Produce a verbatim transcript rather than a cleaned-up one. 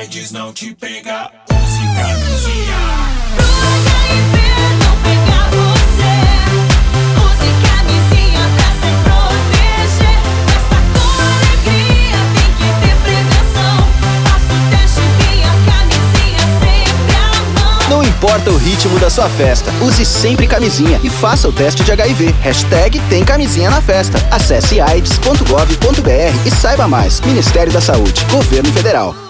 AIDS não te pega, use camisinha. Pro H I V não pegar você, use camisinha pra se proteger. Festa com alegria, tem que ter prevenção. Faça o teste, tenha camisinha sempre à mão. Não importa o ritmo da sua festa, use sempre camisinha e faça o teste de H I V. Hashtag tem camisinha na festa. Acesse aids ponto gov ponto br e saiba mais. Ministério da Saúde, Governo Federal.